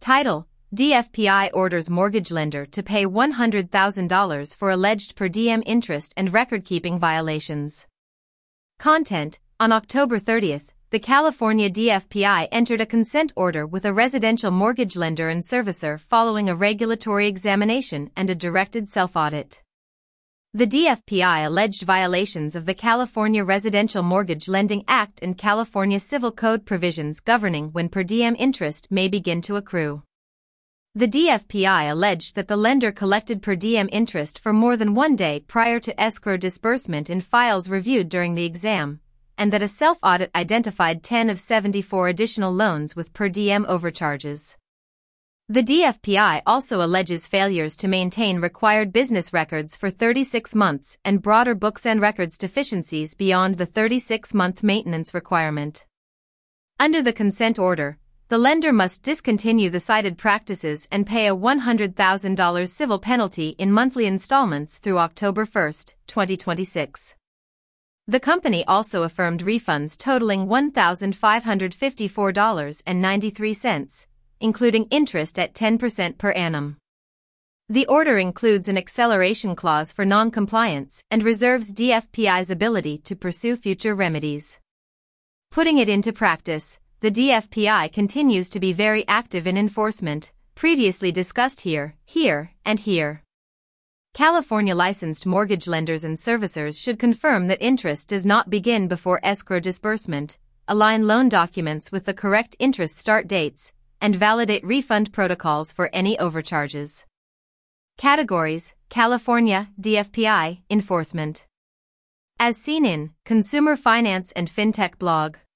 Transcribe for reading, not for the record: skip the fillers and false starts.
Title: DFPI orders mortgage lender to pay $100,000 for alleged per diem interest and record-keeping violations. Content: On October 30, the California DFPI entered a consent order with a residential mortgage lender and servicer following a regulatory examination and a directed self-audit. The DFPI alleged violations of the California Residential Mortgage Lending Act and California Civil Code provisions governing when per diem interest may begin to accrue. The DFPI alleged that the lender collected per diem interest for more than 1 day prior to escrow disbursement in files reviewed during the exam, and that a self-audit identified 10 of 74 additional loans with per diem overcharges. The DFPI also alleges failures to maintain required business records for 36 months and broader books and records deficiencies beyond the 36-month maintenance requirement. Under the consent order, the lender must discontinue the cited practices and pay a $100,000 civil penalty in monthly installments through October 1, 2026. The company also affirmed refunds totaling $1,554.93, including interest at 10% per annum. The order includes an acceleration clause for non-compliance and reserves DFPI's ability to pursue future remedies. Putting it into practice, the DFPI continues to be very active in enforcement, previously discussed here, and here. California licensed mortgage lenders and servicers should confirm that interest does not begin before escrow disbursement, align loan documents with the correct interest start dates, and validate refund protocols for any overcharges. Categories: California DFPI Enforcement. As seen in Consumer Finance and FinTech blog.